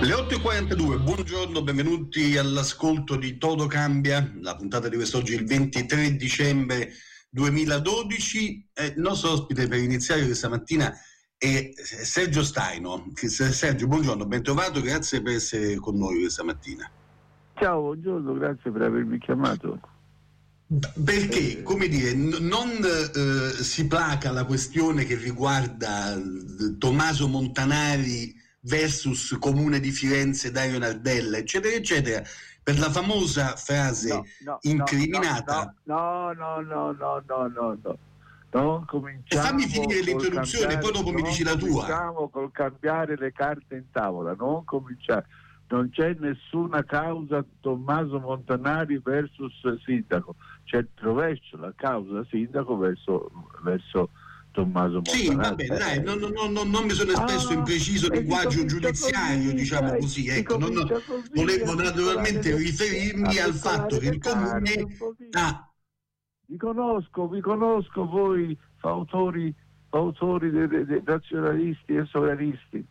Le 8.42, buongiorno, benvenuti all'ascolto di Todo Cambia, la puntata di quest'oggi il 23 dicembre 2012. Il nostro ospite per iniziare questa mattina è Sergio Staino. Sergio, buongiorno, ben trovato, grazie per essere con noi questa mattina. Ciao, buongiorno, grazie per avermi chiamato. Perché, come dire, non si placa la questione che riguarda Tommaso Montanari versus Comune di Firenze, Dario Nardella, eccetera, eccetera, per la famosa frase incriminata. No. Non cominciamo. Fammi finire l'introduzione, poi dopo mi dici la tua. Cominciamo col cambiare le carte in tavola, non cominciare. Non c'è nessuna causa Tommaso Montanari versus sindaco, c'è il rovescio, la causa sindaco verso Tommaso Montanari. Sì, va bene, dai, non mi sono espresso in preciso linguaggio giudiziario, così, diciamo così, ecco. Volevo naturalmente riferirmi al fatto che il comune Vi conosco voi fautori dei nazionalisti e sovranisti.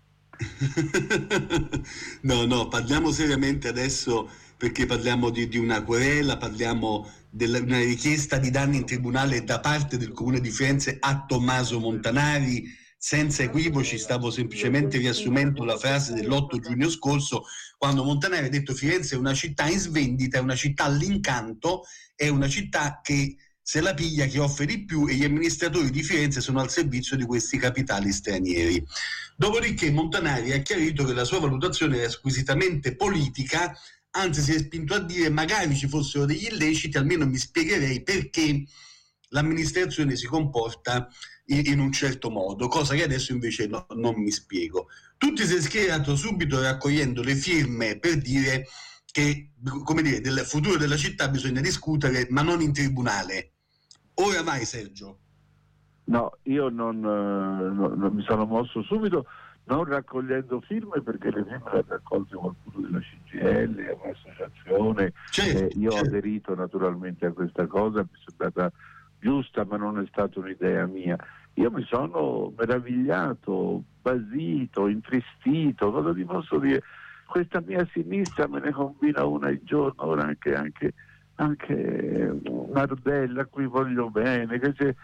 No, parliamo seriamente adesso, perché parliamo di una querela, parliamo di una richiesta di danni in tribunale da parte del Comune di Firenze a Tommaso Montanari, senza equivoci. Stavo semplicemente riassumendo la frase dell'8 giugno scorso, quando Montanari ha detto: Firenze è una città in svendita, è una città all'incanto, è una città che se la piglia chi offre di più, e gli amministratori di Firenze sono al servizio di questi capitali stranieri. Dopodiché Montanari ha chiarito che la sua valutazione è squisitamente politica, anzi si è spinto a dire: magari ci fossero degli illeciti, almeno mi spiegherei perché l'amministrazione si comporta in un certo modo, cosa che adesso invece non mi spiego. Tutti si è schierato subito raccogliendo le firme per dire che, come dire, del futuro della città bisogna discutere, ma non in tribunale. Ora vai, Sergio. No, io non mi sono mosso subito, non raccogliendo firme, perché le firme le ha raccolte qualcuno della CGIL, un'associazione. Io ho aderito naturalmente a questa cosa, mi è sembrata giusta, ma non è stata un'idea mia. Io mi sono meravigliato, basito, intristito, cosa ti posso dire? Questa mia sinistra me ne combina una al giorno, ora anche Nardella, a cui voglio bene,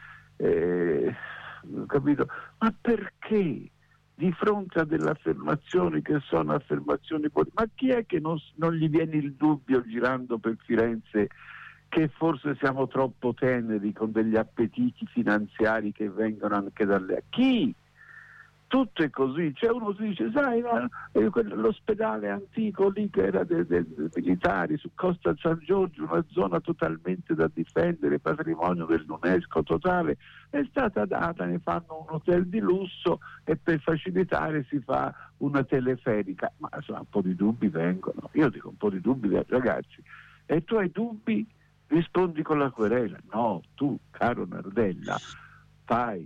capito? Ma perché di fronte a delle affermazioni che sono affermazioni politiche, ma chi è che non gli viene il dubbio, girando per Firenze, che forse siamo troppo teneri con degli appetiti finanziari che vengono anche dalle... Chi? Tutto è così. C'è uno che dice: sai, l'ospedale antico lì che era dei militari su Costa San Giorgio, una zona totalmente da difendere, patrimonio dell'UNESCO totale, è stata data, ne fanno un hotel di lusso e per facilitare si fa una teleferica. Ma insomma, un po' di dubbi vengono. Io dico un po' di dubbi, ragazzi. E tu hai dubbi? Rispondi con la querela. No, tu, caro Nardella, fai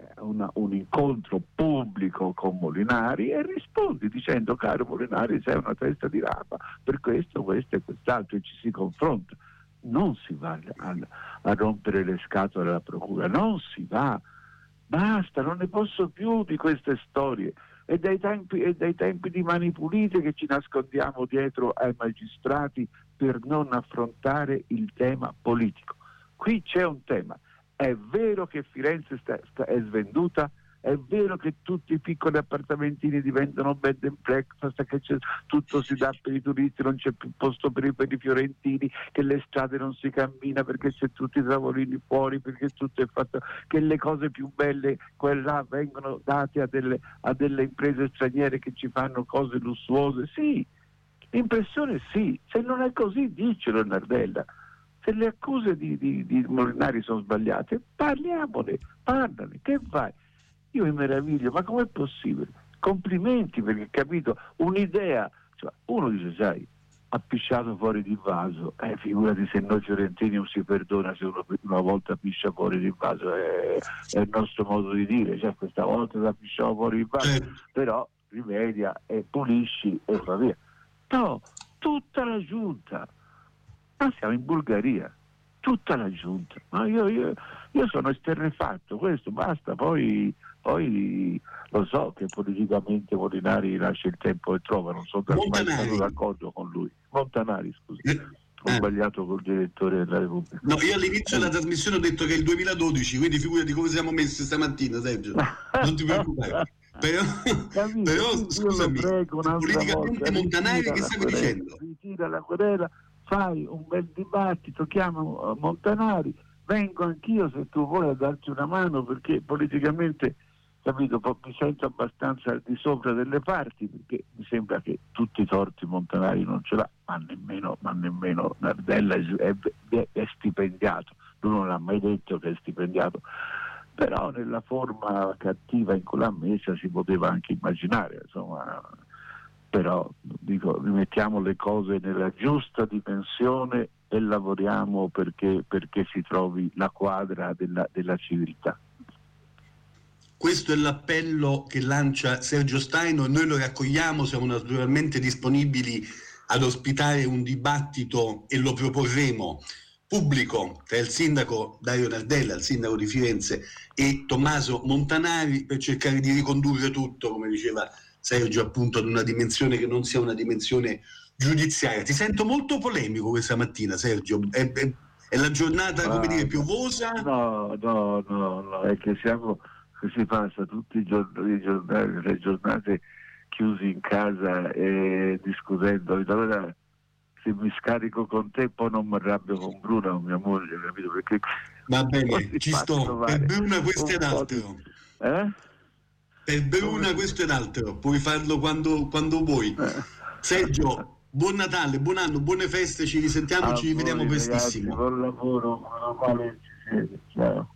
un incontro pubblico con Molinari e rispondi dicendo: caro Molinari, sei una testa di rapa per questo e quest'altro, e ci si confronta. Non si va a rompere le scatole alla procura, non si va, basta, non ne posso più di queste storie. È dai tempi di Mani Pulite che ci nascondiamo dietro ai magistrati per non affrontare il tema politico. Qui c'è un tema. È vero che Firenze è svenduta, è vero che tutti i piccoli appartamentini diventano bed and breakfast, che tutto si dà per i turisti, non c'è più posto per i fiorentini, che le strade non si cammina perché c'è tutti i tavolini fuori, perché tutto è fatto, che le cose più belle quella vengono date a delle imprese straniere che ci fanno cose lussuose. Sì, l'impressione sì, se non è così diccelo, Nardella. Se le accuse di Molinari sono sbagliate, parlane, che vai? Io mi meraviglio, ma com'è possibile? Complimenti, perché capito, un'idea, cioè, uno dice: sai, ha pisciato fuori di vaso, figurati se noi fiorentini non si perdona se uno una volta piscia fuori di vaso, è il nostro modo di dire, cioè questa volta l'ha pisciato fuori di vaso, però rimedia e pulisci e va via. No, tutta la giunta. Ma siamo in Bulgaria, tutta la giunta. Ma io sono esterrefatto, questo basta, poi lo so che politicamente Molinari lascia il tempo e trova, non sono mai stato d'accordo con lui. Montanari, scusi. Ho sbagliato col direttore della Repubblica. No, io all'inizio della trasmissione ho detto che è il 2012, quindi figurati come siamo messi stamattina, Sergio. Non ti preoccupare. Però scusami, politicamente Montanari che stavi dicendo? Ritira la querela, fai un bel dibattito, chiama Montanari, vengo anch'io se tu vuoi a darti una mano, perché politicamente, capito, mi sento abbastanza al di sopra delle parti, perché mi sembra che tutti i torti Montanari non ce l'ha, ma nemmeno Nardella è stipendiato. Lui non ha mai detto che è stipendiato, però nella forma cattiva in cui l'ha messa si poteva anche immaginare, insomma. Però dico, rimettiamo le cose nella giusta dimensione e lavoriamo perché si trovi la quadra della civiltà. Questo è l'appello che lancia Sergio Staino e noi lo raccogliamo, siamo naturalmente disponibili ad ospitare un dibattito e lo proporremo pubblico tra il sindaco Dario Nardella, il sindaco di Firenze, e Tommaso Montanari, per cercare di ricondurre tutto, come diceva Sergio, appunto ad una dimensione che non sia una dimensione giudiziaria. Ti sento molto polemico questa mattina, Sergio. È la giornata, come dire, piovosa? No, è che si passa tutti i giorni, le giornate chiusi in casa e discutendo. Allora, se mi scarico con te poi non mi arrabbio con Bruna, mia moglie, capito? Perché va bene, ci sto. Per Bruna questo è un altro. Per Bruna questo è un altro, puoi farlo quando vuoi. Sergio, buon Natale, buon anno, buone feste, ci risentiamo, ci rivediamo prestissimo. Buon lavoro, buon Natale, ci siete. Ciao.